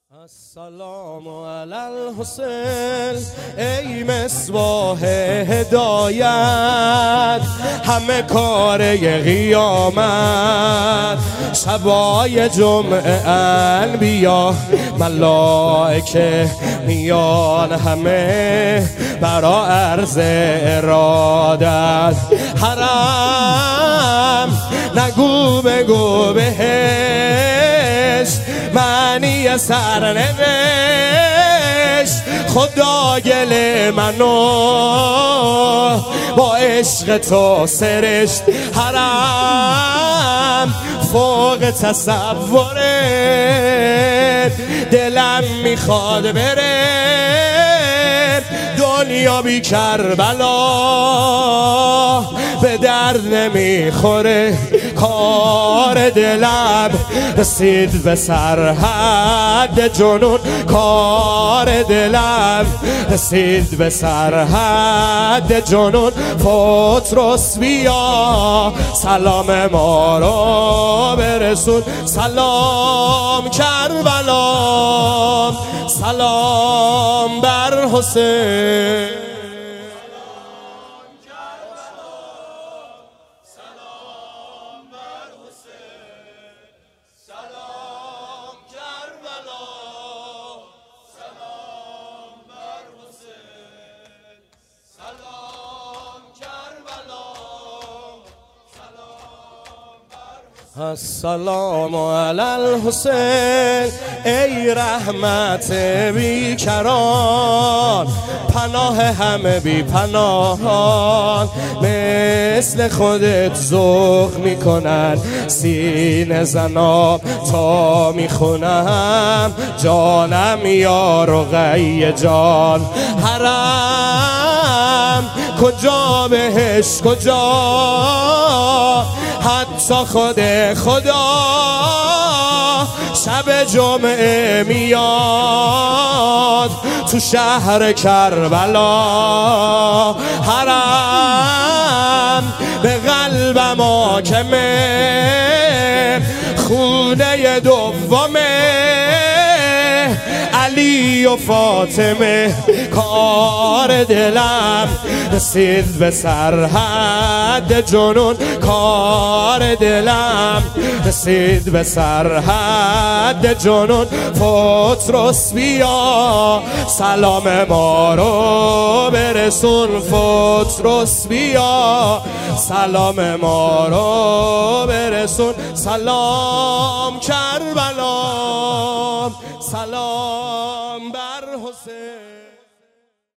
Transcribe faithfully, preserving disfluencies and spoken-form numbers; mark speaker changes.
Speaker 1: السلام علی الحسین ای مصباح هدایت، همه کاره قیامت، شبای جمعه انبیا ملائکه میان همه برا عرض ارادت. حرم نگو بگو بهشت معنی سرنوشت، خدا گل منو با عشق تو سرشت. حرم فوق تصوره، دلم میخواد بره دنیا بی کربلا، به درد نمیخوره کار دلم رسید به سرحد جنون، کار دلم رسید به سرحد جنون. پطرس بیا سلام ما رو برسون، سلام کربلا، سلام بر حسین. السلام علی الحسین ای رحمت بیکران، پناه همه بی پناهان، مثل خودت ذوق میکنن سینه زناب تا میخونم جانم یا رقیه جان. حرم کجا بهش کجا، حتی خود خدا شب جمعه میاد تو شهر کربلا. حرم به قلبم حاکمه، خونه دومه علی و فاطمه، کار دلم رسید به سرحد جنون، کار دلم رسید به سرحد جنون. پطرس بیا سلام ما رو برسون، پطرس بیا سلام ما رو برسون. سلام کربلا، سلام بر حسین.